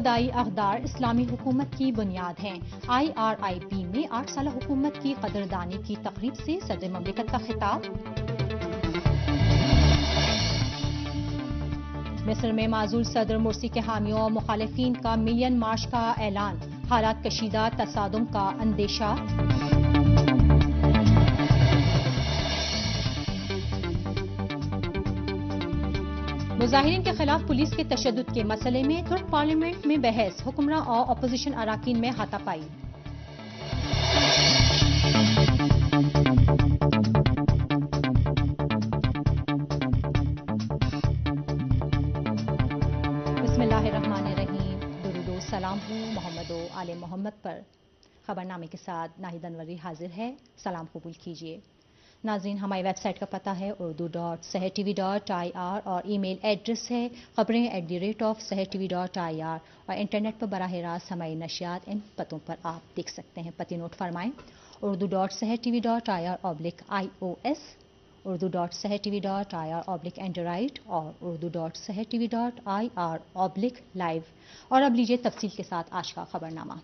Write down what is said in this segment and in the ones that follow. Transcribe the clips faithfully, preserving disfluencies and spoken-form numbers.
خدائی اقدار اسلامی حکومت کی بنیاد ہیں۔ آئی آر آئی پی میں آٹھ سالہ حکومت کی قدردانی کی تقریب سے صدر مملکت کا خطاب۔ مصر میں معزول صدر مرسی کے حامیوں اور مخالفین کا ملین مارچ کا اعلان، حالات کشیدہ، تصادم کا اندیشہ۔ مظاہرین کے خلاف پولیس کے تشدد کے مسئلے میں ترک پارلیمنٹ میں بحث، حکمراں اور اپوزیشن اراکین میں ہاتھا پائی۔ بسم اللہ الرحمن الرحیم، درود و سلام ہو محمد و آل محمد پر۔ خبرنامے کے ساتھ ناہید انوری حاضر ہے، سلام قبول کیجیے۔ ناظرین، ہماری ویب سائٹ کا پتہ ہے Urdu dot Sahar T V dot I R اور ای میل ایڈریس ہے خبریں at the rate of Sahar T V dot I R, اور انٹرنیٹ پر براہ راست ہماری نشریات ان پتوں پر آپ دیکھ سکتے ہیں۔ پتے نوٹ فرمائیں: Urdu dot Sahar T V dot I R oblique I O S, Urdu dot Sahar T V dot I R oblique android, اور Urdu dot Sahar T V dot I R oblique live. اور اب لیجیے تفصیل کے ساتھ آج کا خبرنامہ۔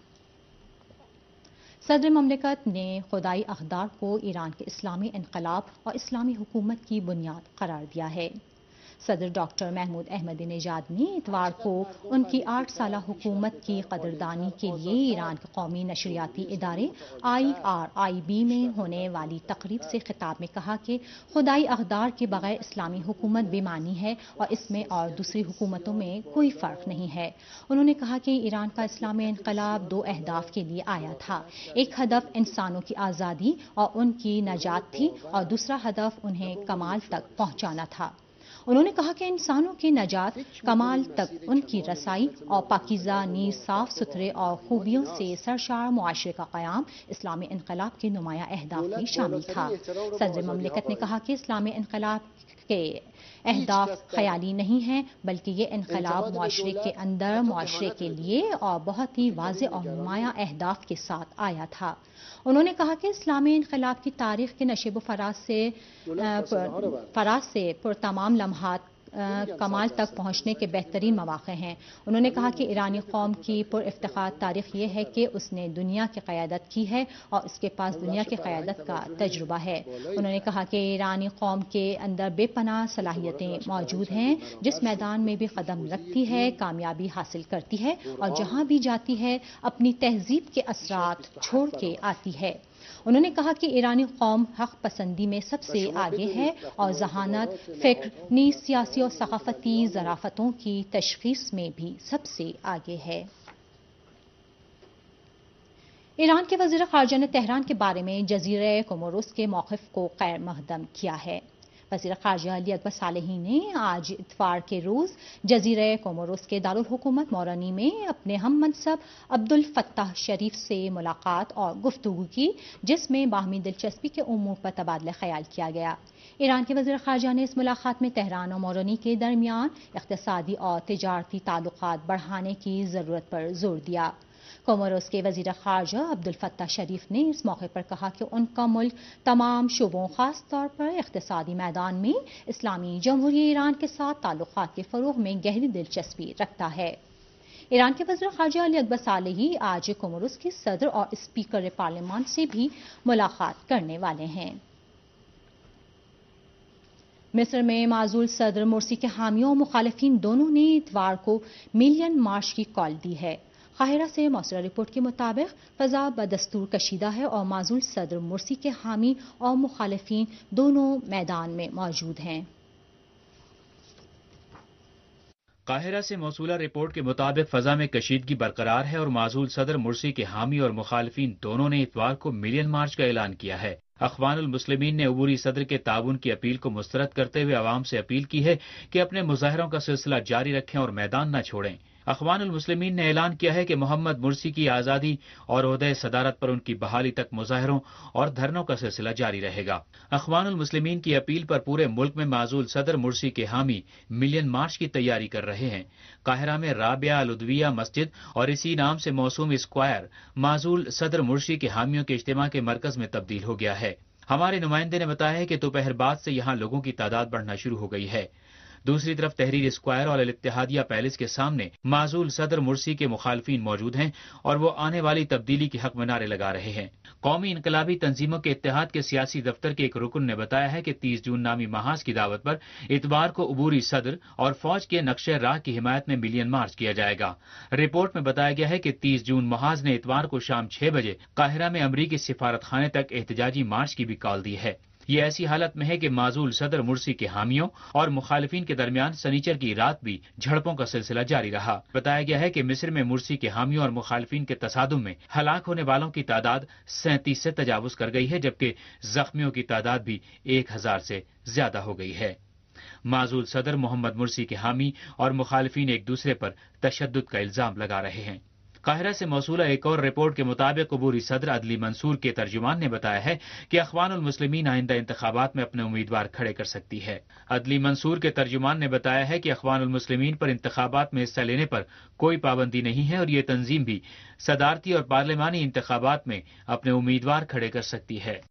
صدر مملکت نے خدائی اقدار کو ایران کے اسلامی انقلاب اور اسلامی حکومت کی بنیاد قرار دیا ہے۔ صدر ڈاکٹر محمود احمدی نژاد نے اتوار کو ان کی آٹھ سالہ حکومت کی قدردانی کے لیے ایران کے قومی نشریاتی ادارے آئی آر آئی بی میں ہونے والی تقریب سے خطاب میں کہا کہ خدائی اقدار کے بغیر اسلامی حکومت بے معنی ہے اور اس میں اور دوسری حکومتوں میں کوئی فرق نہیں ہے۔ انہوں نے کہا کہ ایران کا اسلامی انقلاب دو اہداف کے لیے آیا تھا، ایک ہدف انسانوں کی آزادی اور ان کی نجات تھی، اور دوسرا ہدف انہیں کمال تک پہنچانا تھا۔ انہوں نے کہا کہ انسانوں کی نجات، کمال تک ان کی رسائی اور پاکیزہ، نیز صاف ستھرے اور خوبیوں سے سرشار معاشرے کا قیام اسلامی انقلاب کے نمایاں اہداف میں شامل تھا۔ صدر مملکت نے کہا کہ اسلامی انقلاب کے اہداف خیالی نہیں ہیں، بلکہ یہ انقلاب معاشرے کے اندر معاشرے کے لیے اور بہت ہی واضح اور نمایاں اہداف کے ساتھ آیا تھا۔ انہوں نے کہا کہ اسلامی انقلاب کی تاریخ کے نشیب و فراز سے فراز سے پرتمام لمحات کمال تک پہنچنے کے بہترین مواقع ہیں۔ انہوں نے کہا کہ ایرانی قوم کی پر افتخار تاریخ یہ ہے کہ اس نے دنیا کی قیادت کی ہے اور اس کے پاس دنیا کی قیادت کا تجربہ ہے۔ انہوں نے کہا کہ ایرانی قوم کے اندر بے پناہ صلاحیتیں موجود ہیں، جس میدان میں بھی قدم رکھتی ہے کامیابی حاصل کرتی ہے، اور جہاں بھی جاتی ہے اپنی تہذیب کے اثرات چھوڑ کے آتی ہے۔ انہوں نے کہا کہ ایرانی قوم حق پسندی میں سب سے آگے ہے اور ذہانت، فکر، نیز سیاسی اور ثقافتی ظرافتوں کی تشخیص میں بھی سب سے آگے ہے۔ ایران کے وزیر خارجہ نے تہران کے بارے میں جزیرہ کوموروس کے موقف کو غیر مقدم کیا ہے۔ وزیر خارجہ علی اکبر صالحی نے آج اتوار کے روز جزیرہ کوموروس کے دارالحکومت مورونی میں اپنے ہم منصب عبدالفتاح شریف سے ملاقات اور گفتگو کی، جس میں باہمی دلچسپی کے امور پر تبادلہ خیال کیا گیا۔ ایران کے وزیر خارجہ نے اس ملاقات میں تہران اور مورونی کے درمیان اقتصادی اور تجارتی تعلقات بڑھانے کی ضرورت پر زور دیا۔ کوموروس کے وزیر خارجہ عبدالفتاح شریف نے اس موقع پر کہا کہ ان کا ملک تمام شعبوں، خاص طور پر اقتصادی میدان میں اسلامی جمہوریہ ایران کے ساتھ تعلقات کے فروغ میں گہری دلچسپی رکھتا ہے۔ ایران کے وزیر خارجہ علی اکبر صالحی آج کوموروس کے صدر اور اسپیکر پارلیمان سے بھی ملاقات کرنے والے ہیں۔ مصر میں معزول صدر مرسی کے حامیوں اور مخالفین دونوں نے اتوار کو ملین مارچ کی کال دی ہے۔ قاہرہ سے موصولہ رپورٹ کے مطابق فضا بدستور کشیدہ ہے اور معزول صدر مرسی کے حامی اور مخالفین دونوں میدان میں موجود ہیں۔ قاہرہ سے موصولہ رپورٹ کے مطابق فضا میں کشیدگی برقرار ہے اور معزول صدر مرسی کے حامی اور مخالفین دونوں نے اتوار کو ملین مارچ کا اعلان کیا ہے۔ اخوان المسلمین نے عبوری صدر کے تعاون کی اپیل کو مسترد کرتے ہوئے عوام سے اپیل کی ہے کہ اپنے مظاہروں کا سلسلہ جاری رکھیں اور میدان نہ چھوڑیں۔ اخوان المسلمین نے اعلان کیا ہے کہ محمد مرسی کی آزادی اور عہدہ صدارت پر ان کی بحالی تک مظاہروں اور دھرنوں کا سلسلہ جاری رہے گا۔ اخوان المسلمین کی اپیل پر پورے ملک میں معزول صدر مرسی کے حامی ملین مارچ کی تیاری کر رہے ہیں۔ قاہرہ میں رابعہ العدویہ مسجد اور اسی نام سے موسوم اسکوائر معزول صدر مرسی کے حامیوں کے اجتماع کے مرکز میں تبدیل ہو گیا ہے۔ ہمارے نمائندے نے بتایا ہے کہ دوپہر بعد سے یہاں لوگوں کی تعداد بڑھنا شروع ہو گئی ہے۔ دوسری طرف تحریر اسکوائر اور الاتحادیہ پیلس کے سامنے معزول صدر مرسی کے مخالفین موجود ہیں اور وہ آنے والی تبدیلی کے حق میں نعرے لگا رہے ہیں۔ قومی انقلابی تنظیموں کے اتحاد کے سیاسی دفتر کے ایک رکن نے بتایا ہے کہ تیس جون نامی محاذ کی دعوت پر اتوار کو عبوری صدر اور فوج کے نقشہ راہ کی حمایت میں ملین مارچ کیا جائے گا۔ رپورٹ میں بتایا گیا ہے کہ تیس جون محاذ نے اتوار کو شام چھ بجے قاہرہ میں امریکی سفارت خانے تک احتجاجی مارچ کی بھی کال دی ہے۔ یہ ایسی حالت میں ہے کہ معزول صدر مرسی کے حامیوں اور مخالفین کے درمیان سنیچر کی رات بھی جھڑپوں کا سلسلہ جاری رہا۔ بتایا گیا ہے کہ مصر میں مرسی کے حامیوں اور مخالفین کے تصادم میں ہلاک ہونے والوں کی تعداد سینتیس سے تجاوز کر گئی ہے، جبکہ زخمیوں کی تعداد بھی ایک ہزار سے زیادہ ہو گئی ہے۔ معزول صدر محمد مرسی کے حامی اور مخالفین ایک دوسرے پر تشدد کا الزام لگا رہے ہیں۔ قاہرہ سے موصولہ ایک اور رپورٹ کے مطابق عبوری صدر عدلی منصور کے ترجمان نے بتایا ہے کہ اخوان المسلمین آئندہ انتخابات میں اپنے امیدوار کھڑے کر سکتی ہے۔ عدلی منصور کے ترجمان نے بتایا ہے کہ اخوان المسلمین پر انتخابات میں حصہ لینے پر کوئی پابندی نہیں ہے اور یہ تنظیم بھی صدارتی اور پارلیمانی انتخابات میں اپنے امیدوار کھڑے کر سکتی ہے۔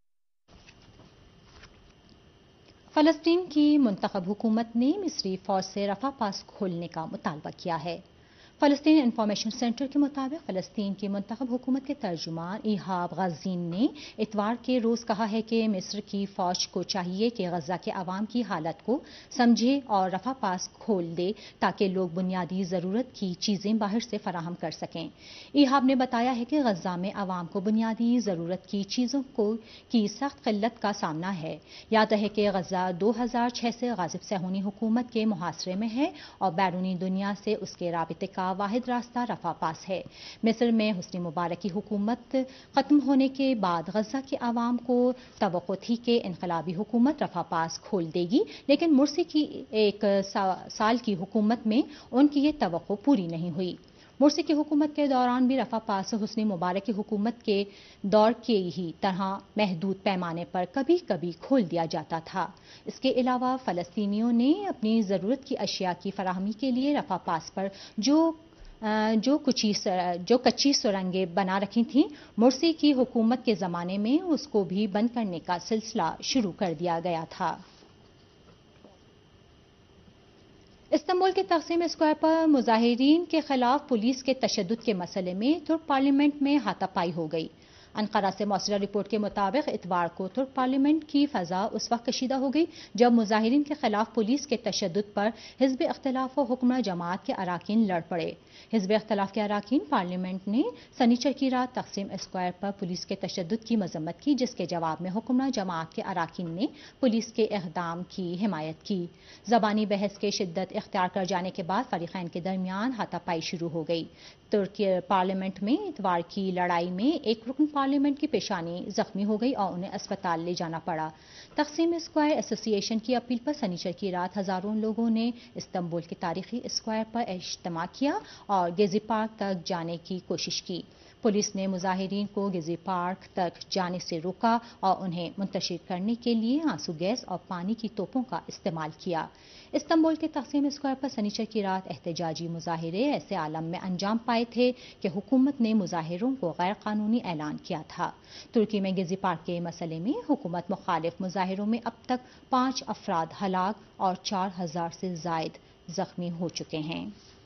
فلسطین کی منتخب حکومت نے مصری فوج سے رفح پاس کھولنے کا مطالبہ کیا ہے۔ فلسطین انفارمیشن سینٹر کے مطابق فلسطین کی منتخب حکومت کے ترجمان ایہاب غازین نے اتوار کے روز کہا ہے کہ مصر کی فوج کو چاہیے کہ غزہ کے عوام کی حالت کو سمجھے اور رفح پاس کھول دے تاکہ لوگ بنیادی ضرورت کی چیزیں باہر سے فراہم کر سکیں۔ ایہاب نے بتایا ہے کہ غزہ میں عوام کو بنیادی ضرورت کی چیزوں کو کی سخت قلت کا سامنا ہے۔ یاد رہے کہ غزہ دو ہزار چھ سے غاصب صہیونی حکومت کے محاصرے میں ہے اور بیرونی دنیا سے اس کے رابطے کا واحد راستہ رفح پاس ہے۔ مصر میں حسنی مبارک کی حکومت ختم ہونے کے بعد غزہ کے عوام کو توقع تھی کہ انقلابی حکومت رفح پاس کھول دے گی، لیکن مرسی کی ایک سال کی حکومت میں ان کی یہ توقع پوری نہیں ہوئی۔ مرسی کی حکومت کے دوران بھی رفح پاس حسنی مبارک کی حکومت کے دور کی ہی طرح محدود پیمانے پر کبھی کبھی کھول دیا جاتا تھا۔ اس کے علاوہ فلسطینیوں نے اپنی ضرورت کی اشیاء کی فراہمی کے لیے رفح پاس پر جو جو کچی جو کچی سرنگیں بنا رکھی تھیں، مرسی کی حکومت کے زمانے میں اس کو بھی بند کرنے کا سلسلہ شروع کر دیا گیا تھا۔ استنبول کے تقسیم اسکوائر پر مظاہرین کے خلاف پولیس کے تشدد کے مسئلے میں ترک پارلیمنٹ میں ہاتھا پائی ہو گئی۔ انقرہ سے موصولہ رپورٹ کے مطابق اتوار کو ترک پارلیمنٹ کی فضا اس وقت کشیدہ ہو گئی جب مظاہرین کے خلاف پولیس کے تشدد پر حزب اختلاف و حکمراں جماعت کے اراکین لڑ پڑے۔ حزب اختلاف کے اراکین پارلیمنٹ نے سنیچر کی رات تقسیم اسکوائر پر پولیس کے تشدد کی مذمت کی، جس کے جواب میں حکمراں جماعت کے اراکین نے پولیس کے اقدام کی حمایت کی۔ زبانی بحث کے شدت اختیار کر جانے کے بعد فریقین کے درمیان ہاتھا پائی شروع ہو گئی۔ ترکی پارلیمنٹ میں اتوار کی لڑائی میں ایک رکن پارلیمنٹ کی پیشانی زخمی ہو گئی اور انہیں اسپتال لے جانا پڑا۔ تقسیم اسکوائر ایسوسی ایشن کی اپیل پر سنیچر کی رات ہزاروں لوگوں نے استنبول کے تاریخی اسکوائر پر اجتماع کیا اور گیزی پارک تک جانے کی کوشش کی۔ پولیس نے مظاہرین کو گیزی پارک تک جانے سے روکا اور انہیں منتشر کرنے کے لیے آنسو گیس اور پانی کی توپوں کا استعمال کیا۔ استنبول کے تقسیم اسکوائر پر سنیچر کی رات احتجاجی مظاہرے ایسے عالم میں انجام پائے تھے کہ حکومت نے مظاہروں کو غیر قانونی اعلان کیا تھا۔ ترکی میں گیزی پارک کے مسئلے میں حکومت مخالف مظاہروں میں اب تک پانچ افراد ہلاک اور چار ہزار سے زائد زخمی ہو چکے ہیں۔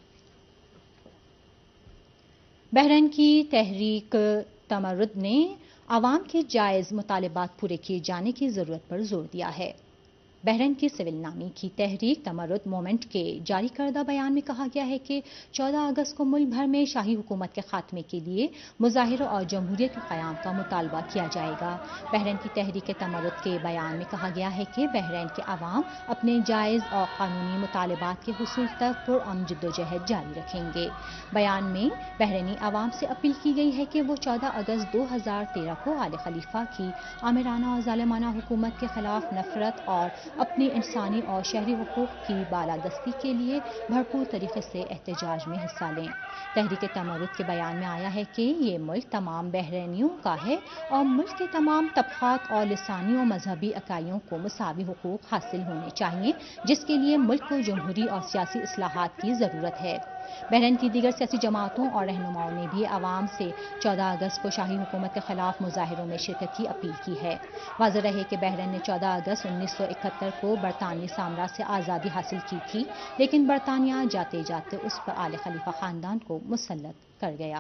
بحرین کی تحریک تمرد نے عوام کے جائز مطالبات پورے کیے جانے کی ضرورت پر زور دیا ہے۔ بحرین کی سول نامی کی تحریک تمرد مومنٹ کے جاری کردہ بیان میں کہا گیا ہے کہ چودہ اگست کو ملک بھر میں شاہی حکومت کے خاتمے کے لیے مظاہروں اور جمہوریت کے قیام کا مطالبہ کیا جائے گا۔ بحرین کی تحریک تمرد کے بیان میں کہا گیا ہے کہ بحرین کے عوام اپنے جائز اور قانونی مطالبات کے حصول تک پرامن جدوجہد جاری رکھیں گے۔ بیان میں بحرینی عوام سے اپیل کی گئی ہے کہ وہ چودہ اگست دو ہزار تیرہ کو آل خلیفہ کی آمرانہ اور ظالمانہ حکومت کے خلاف نفرت اور اپنی انسانی اور شہری حقوق کی بالادستی کے لیے بھرپور طریقے سے احتجاج میں حصہ لیں۔ تحریک تمرد کے بیان میں آیا ہے کہ یہ ملک تمام بحرینیوں کا ہے اور ملک کے تمام طبقات اور لسانی و مذہبی اکائیوں کو مساوی حقوق حاصل ہونے چاہیے، جس کے لیے ملک کو جمہوری اور سیاسی اصلاحات کی ضرورت ہے۔ بحرین کی دیگر سیاسی جماعتوں اور رہنماؤں نے بھی عوام سے چودہ اگست کو شاہی حکومت کے خلاف مظاہروں میں شرکت کی اپیل کی ہے۔ واضح رہے کہ بحرین نے چودہ اگست انیس سو اکہتر کو برطانوی سامراج سے آزادی حاصل کی تھی، لیکن برطانیہ جاتے جاتے اس پر آل خلیفہ خاندان کو مسلط کر گیا۔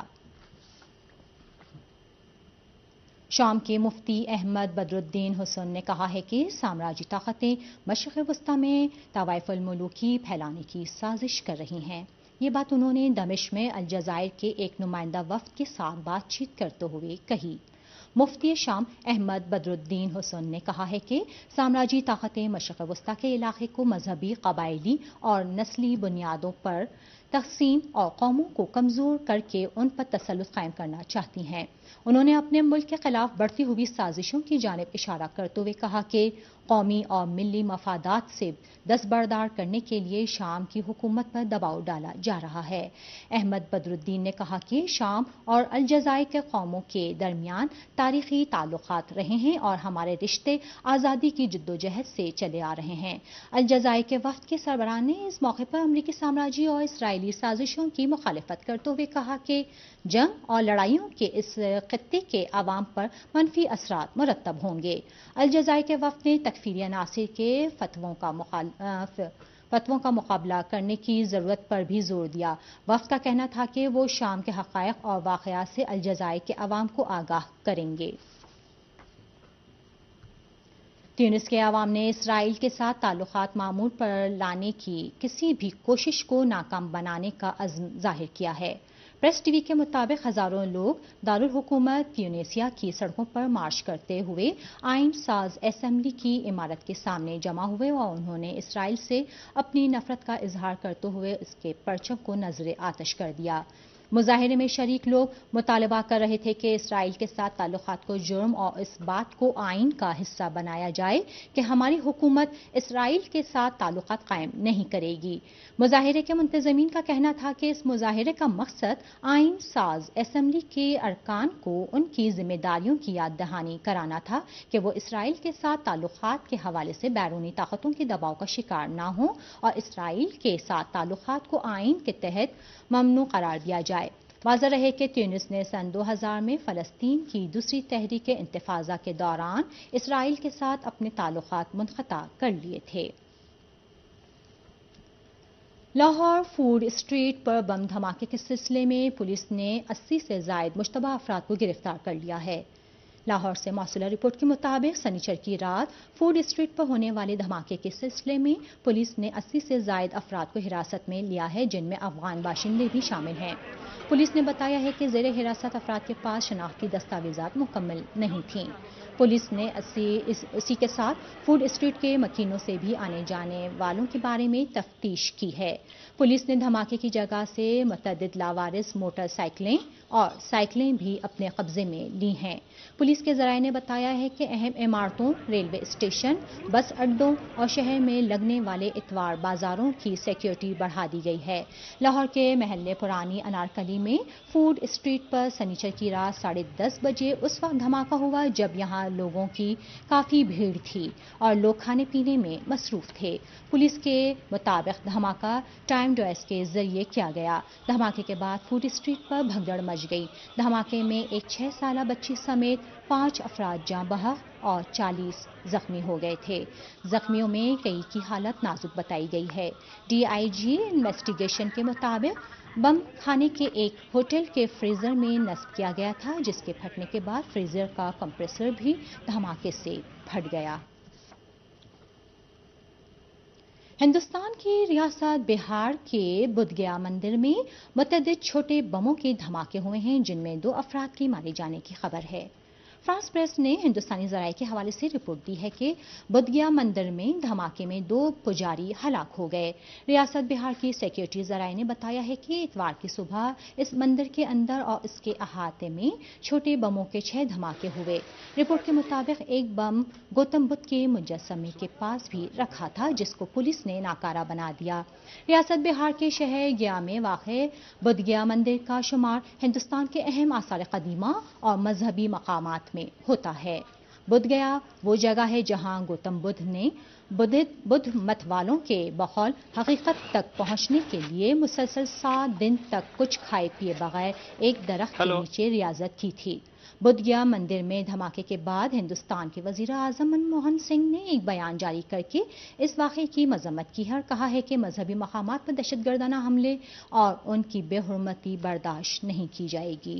شام کے مفتی احمد بدر الدین حسن نے کہا ہے کہ سامراجی طاقتیں مشرق وسطی میں طوائف الملوکی پھیلانے کی سازش کر رہی ہیں۔ یہ بات انہوں نے دمشق میں الجزائر کے ایک نمائندہ وفد کے ساتھ بات چیت کرتے ہوئے کہی۔ مفتی شام احمد بدر الدین حسن نے کہا ہے کہ سامراجی طاقتیں مشرق وسطی کے علاقے کو مذہبی، قبائلی اور نسلی بنیادوں پر تقسیم اور قوموں کو کمزور کر کے ان پر تسلط قائم کرنا چاہتی ہیں۔ انہوں نے اپنے ملک کے خلاف بڑھتی ہوئی سازشوں کی جانب اشارہ کرتے ہوئے کہا کہ قومی اور ملی مفادات سے دستبردار کرنے کے لیے شام کی حکومت پر دباؤ ڈالا جا رہا ہے۔ احمد بدر الدین نے کہا کہ شام اور الجزائر کے قوموں کے درمیان تاریخی تعلقات رہے ہیں اور ہمارے رشتے آزادی کی جدوجہد سے چلے آ رہے ہیں۔ الجزائر کے وفد کے سربراہ نے اس موقع پر امریکی سامراجی اور اسرائیلی سازشوں کی مخالفت کرتے ہوئے کہا کہ جنگ اور لڑائیوں کے اس خطے کے عوام پر منفی اثرات مرتب ہوں گے۔ الجزائر کے وفد نے تکفیری عناصر کے فتووں کا مخالف فتووں کا مقابلہ کرنے کی ضرورت پر بھی زور دیا۔ وفد کا کہنا تھا کہ وہ شام کے حقائق اور واقعات سے الجزائر کے عوام کو آگاہ کریں گے۔ تیونس کے عوام نے اسرائیل کے ساتھ تعلقات معمول پر لانے کی کسی بھی کوشش کو ناکام بنانے کا عزم ظاہر کیا ہے۔ پریس ٹی وی کے مطابق ہزاروں لوگ دارالحکومت تیونسیا کی سڑکوں پر مارچ کرتے ہوئے آئین ساز اسمبلی کی عمارت کے سامنے جمع ہوئے اور انہوں نے اسرائیل سے اپنی نفرت کا اظہار کرتے ہوئے اس کے پرچم کو نذر آتش کر دیا۔ مظاہرے میں شریک لوگ مطالبہ کر رہے تھے کہ اسرائیل کے ساتھ تعلقات کو جرم اور اس بات کو آئین کا حصہ بنایا جائے کہ ہماری حکومت اسرائیل کے ساتھ تعلقات قائم نہیں کرے گی۔ مظاہرے کے منتظمین کا کہنا تھا کہ اس مظاہرے کا مقصد آئین ساز اسمبلی کے ارکان کو ان کی ذمہ داریوں کی یاد دہانی کرانا تھا کہ وہ اسرائیل کے ساتھ تعلقات کے حوالے سے بیرونی طاقتوں کے دباؤ کا شکار نہ ہوں اور اسرائیل کے ساتھ تعلقات کو آئین کے تحت ممنوع قرار دیا جائے۔ واضح رہے کہ تیونس نے سن دو ہزار میں فلسطین کی دوسری تحریک انتفاضہ کے دوران اسرائیل کے ساتھ اپنے تعلقات منقطع کر لیے تھے۔ لاہور فوڈ اسٹریٹ پر بم دھماکے کے سلسلے میں پولیس نے اسی سے زائد مشتبہ افراد کو گرفتار کر لیا ہے۔ لاہور سے موصولہ رپورٹ کے مطابق سنیچر کی رات فوڈ اسٹریٹ پر ہونے والے دھماکے کے سلسلے میں پولیس نے اسی سے زائد افراد کو حراست میں لیا ہے، جن میں افغان باشندے بھی شامل ہیں۔ پولیس نے بتایا ہے کہ زیر حراست افراد کے پاس شناختی دستاویزات مکمل نہیں تھیں۔ پولیس نے اسی, اس, اسی کے ساتھ فوڈ اسٹریٹ کے مکینوں سے بھی آنے جانے والوں کے بارے میں تفتیش کی ہے۔ پولیس نے دھماکے کی جگہ سے متعدد لاوارث موٹر سائیکلیں اور سائیکلیں بھی اپنے قبضے میں لی ہیں۔ پولیس کے ذرائع نے بتایا ہے کہ اہم عمارتوں، ریلوے اسٹیشن، بس اڈوں اور شہر میں لگنے والے اتوار بازاروں کی سیکیورٹی بڑھا دی گئی ہے۔ لاہور کے محلے پرانی انارکلی میں فوڈ اسٹریٹ پر سنیچر کی رات ساڑھے دس بجے اس وقت دھماکہ ہوا جب یہاں لوگوں کی کافی بھیڑ تھی اور لوگ کھانے پینے میں مصروف تھے۔ پولیس کے مطابق دھماکہ ٹائم ڈیوائس کے ذریعے کیا گیا۔ دھماکے کے بعد فوڈ اسٹریٹ پر بھگدڑ مچ گئی۔ دھماکے میں ایک چھ سالہ بچی سمیت پانچ افراد جاں بحق اور چالیس زخمی ہو گئے تھے۔ زخمیوں میں کئی کی حالت نازک بتائی گئی ہے۔ ڈی آئی جی انویسٹیگیشن کے مطابق بم کھانے کے ایک ہوٹل کے فریزر میں نصب کیا گیا تھا، جس کے پھٹنے کے بعد فریزر کا کمپریسر بھی دھماکے سے پھٹ گیا۔ ہندوستان کی ریاست بہار کے بدھ گیا مندر میں متعدد چھوٹے بموں کے دھماکے ہوئے ہیں، جن میں دو افراد کے مارے جانے کی خبر ہے۔ فرانس پریس نے ہندوستانی ذرائع کے حوالے سے رپورٹ دی ہے کہ بدھ گیا مندر میں دھماکے میں دو پجاری ہلاک ہو گئے۔ ریاست بہار کی سیکیورٹی ذرائع نے بتایا ہے کہ اتوار کی صبح اس مندر کے اندر اور اس کے احاطے میں چھوٹے بموں کے چھ دھماکے ہوئے۔ رپورٹ کے مطابق ایک بم گوتم بدھ کے مجسمے کے پاس بھی رکھا تھا، جس کو پولیس نے ناکارہ بنا دیا۔ ریاست بہار کے شہر گیا میں واقع بدھ گیا مندر کا شمار ہندوستان کے اہم آثار قدیمہ اور مذہبی مقامات میں ہوتا ہے۔ بدھ گیا وہ جگہ ہے جہاں گوتم بدھ نے بدھ مت والوں کے بقول حقیقت تک پہنچنے کے لیے مسلسل سات دن تک کچھ کھائے پیے بغیر ایک درخت کے نیچے ریاضت کی تھی۔ بدھ گیا مندر میں دھماکے کے بعد ہندوستان کے وزیر اعظم منموہن سنگھ نے ایک بیان جاری کر کے اس واقعے کی مذمت کی ہے اور کہا ہے کہ مذہبی مقامات پر دہشت گردانہ حملے اور ان کی بے حرمتی برداشت نہیں کی جائے گی۔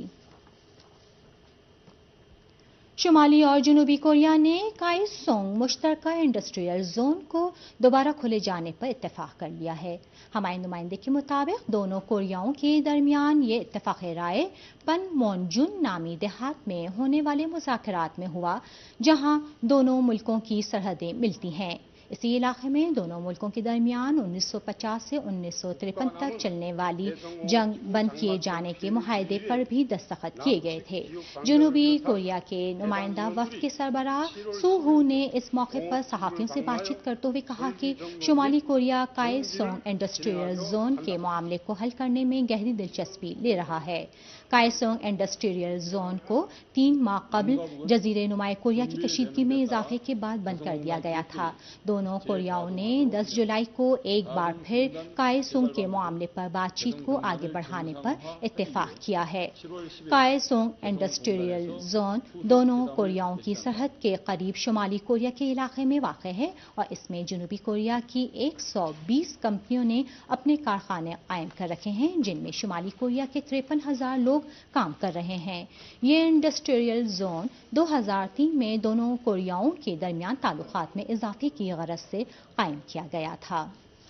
شمالی اور جنوبی کوریا نے کائے سونگ مشترکہ انڈسٹریل زون کو دوبارہ کھلے جانے پر اتفاق کر لیا ہے۔ ہمارے نمائندے کے مطابق دونوں کوریاؤں کے درمیان یہ اتفاق رائے پن مونجون نامی دیہات میں ہونے والے مذاکرات میں ہوا جہاں دونوں ملکوں کی سرحدیں ملتی ہیں۔ اسی علاقے میں دونوں ملکوں کے درمیان انیس سو پچاس سے انیس سو ترپن تک چلنے والی جنگ بند کیے جانے کے معاہدے پر بھی دستخط کیے گئے تھے۔ جنوبی کوریا کے نمائندہ وفد کے سربراہ سو ہو نے اس موقع پر صحافیوں سے بات چیت کرتے ہوئے کہا کہ شمالی کوریا کائے سونگ انڈسٹریل زون کے معاملے کو حل کرنے میں گہری دلچسپی لے رہا ہے۔ کائے سونگ انڈسٹریل زون کو تین ماہ قبل جزیرے نمائے کوریا کی کشیدگی میں اضافے کے بعد بند کر دیا گیا تھا۔ دونوں کوریاؤں نے دس جولائی کو ایک بار پھر کائے سونگ کے معاملے پر بات چیت کو آگے بڑھانے پر اتفاق کیا ہے۔ کائے سونگ انڈسٹریل زون دونوں کوریاؤں کی سرحد کے قریب شمالی کوریا کے علاقے میں واقع ہے اور اس میں جنوبی کوریا کی ایک سو بیس کمپنیوں نے اپنے کارخانے قائم کر رکھے ہیں جن میں شمالی کوریا کے تریپن ہزار لوگ کام کر رہے ہیں۔ یہ انڈسٹریل زون دو ہزار تین میں دونوں کوریاؤں کے درمیان تعلقات میں اضافے کی غرض سے قائم کیا گیا تھا۔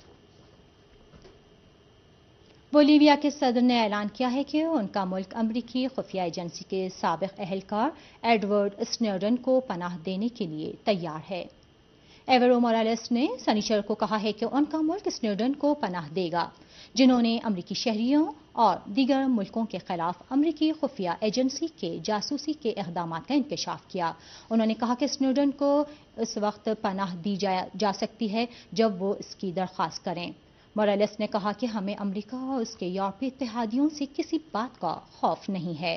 بولیویا کے صدر نے اعلان کیا ہے کہ ان کا ملک امریکی خفیہ ایجنسی کے سابق اہلکار ایڈورڈ اسنوڈن کو پناہ دینے کے لیے تیار ہے۔ ایورو مورالیس نے سنیچر کو کہا ہے کہ ان کا ملک اسنوڈن کو پناہ دے گا جنہوں نے امریکی شہریوں اور دیگر ملکوں کے خلاف امریکی خفیہ ایجنسی کے جاسوسی کے اقدامات کا انکشاف کیا۔ انہوں نے کہا کہ اسنوڈن کو اس وقت پناہ دی جا, جا سکتی ہے جب وہ اس کی درخواست کریں۔ مورالیس نے کہا کہ ہمیں امریکہ اور اس کے یورپی اتحادیوں سے کسی بات کا خوف نہیں ہے۔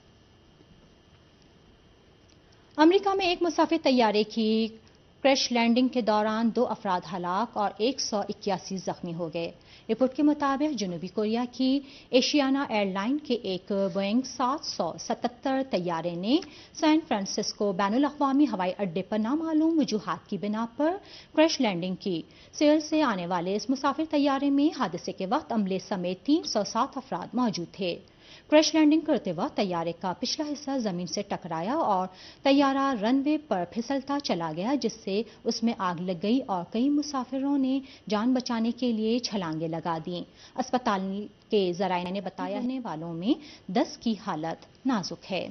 امریکہ میں ایک مسافر طیارے کی کریش لینڈنگ کے دوران دو افراد ہلاک اور ایک سو اکیاسی زخمی ہو گئے۔ رپورٹ کے مطابق جنوبی کوریا کی ایشیانا ایئر لائن کے ایک بوئنگ سات سو ستتر طیارے نے سین فرانسسکو بین الاقوامی ہوائی اڈے پر نامعلوم وجوہات کی بنا پر کریش لینڈنگ کی۔ سیول سے آنے والے اس مسافر طیارے میں حادثے کے وقت عملے سمیت تین سو سات افراد موجود تھے۔ کریش لینڈنگ کرتے وقت طیارے کا پچھلا حصہ زمین سے ٹکرایا اور طیارہ رن وے پر پھسلتا چلا گیا جس سے اس میں آگ لگ گئی اور کئی مسافروں نے جان بچانے کے لیے چھلانگیں لگا دیں۔ اسپتال کے ذرائع نے بتایا رہنے والوں میں دس کی حالت نازک ہے۔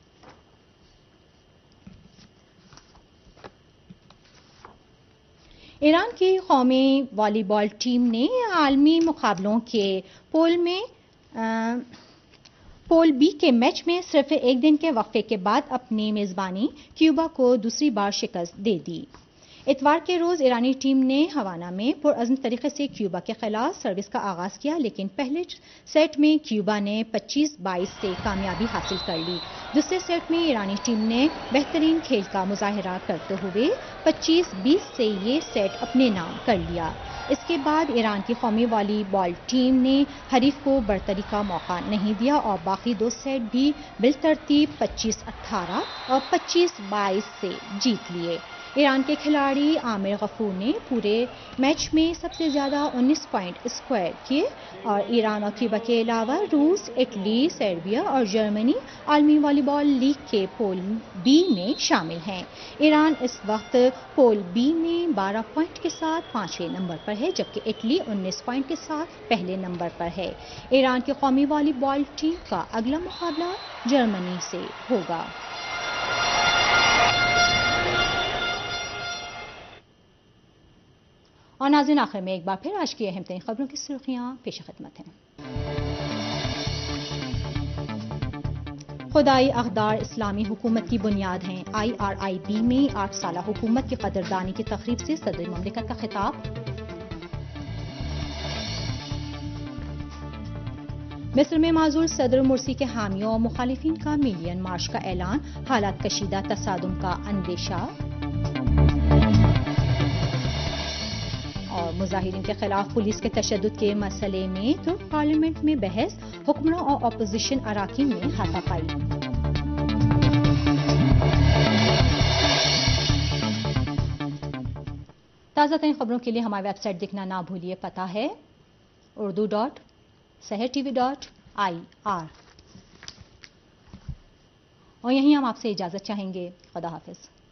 ایران کی قومی والی بال ٹیم نے عالمی مقابلوں کے پول میں آ, پول بی کے میچ میں صرف ایک دن کے وقفے کے بعد اپنی میزبانی کیوبا کو دوسری بار شکست دے دی۔ اتوار کے روز ایرانی ٹیم نے ہوانہ میں پرعزم طریقے سے کیوبا کے خلاف سروس کا آغاز کیا لیکن پہلے سیٹ میں کیوبا نے پچیس بائیس سے کامیابی حاصل کر لی۔ دوسرے سیٹ میں ایرانی ٹیم نے بہترین کھیل کا مظاہرہ کرتے ہوئے پچیس بیس سے یہ سیٹ اپنے نام کر لیا۔ اس کے بعد ایران کی قومی والی بال ٹیم نے حریف کو برتری کا موقع نہیں دیا اور باقی دو سیٹ بھی بالترتیب پچیس اٹھارہ اور پچیس بائیس سے جیت لیے۔ ایران کے کھلاڑی عامر غفور نے پورے میچ میں سب سے زیادہ انیس پوائنٹ اسکوائر کیے اور ایران اور کیوبا کے علاوہ روس، اٹلی، سربیا اور جرمنی عالمی والی بال لیگ کے پول بی میں شامل ہیں۔ ایران اس وقت پول بی میں بارہ پوائنٹ کے ساتھ پانچویں نمبر پر ہے جبکہ اٹلی انیس پوائنٹ کے ساتھ پہلے نمبر پر ہے۔ ایران کی قومی والی بال ٹیم کا اگلا مقابلہ جرمنی سے ہوگا۔ اور ناظرین آخر میں ایک بار پھر آج کی اہم ترین خبروں کی سرخیاں پیش خدمت ہیں۔ خدائی اقدار اسلامی حکومت کی بنیاد ہیں، آئی آر آئی بی میں آٹھ سالہ حکومت کی قدردانی کی تقریب سے صدر مملکت کا خطاب۔ مصر میں معزول صدر مرسی کے حامیوں اور مخالفین کا ملین مارچ کا اعلان، حالات کشیدہ، تصادم کا اندیشہ۔ اور مظاہرین کے خلاف پولیس کے تشدد کے مسئلے میں ترک پارلیمنٹ میں بحث، حکمراں اور اپوزیشن اراکین میں ہاتھا پائی۔ تازہ ترین خبروں کے لیے ہماری ویب سائٹ دیکھنا نہ بھولیے، پتہ ہے Urdu dot Sahar T V dot I R. اور یہیں ہم آپ سے اجازت چاہیں گے۔ خدا حافظ۔